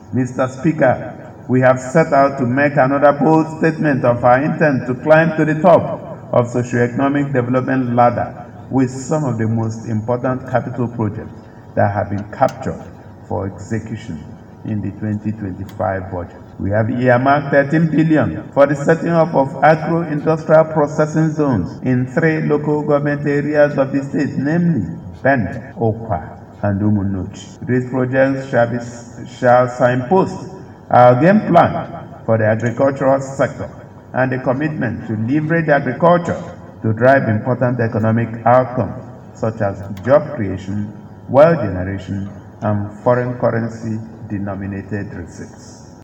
Mr. Speaker, we have set out to make another bold statement of our intent to climb to the top of socio-economic development ladder with some of the most important capital projects that have been captured for execution in the 2025 budget. We have earmarked 13 billion for the setting up of agro-industrial processing zones in 3 local government areas of the state, namely Bende, Okwa, and Umunochi. These projects shall signpost our game plan for the agricultural sector and the commitment to leverage agriculture to drive important economic outcomes such as job creation, wealth generation, and foreign currency denominated receipts.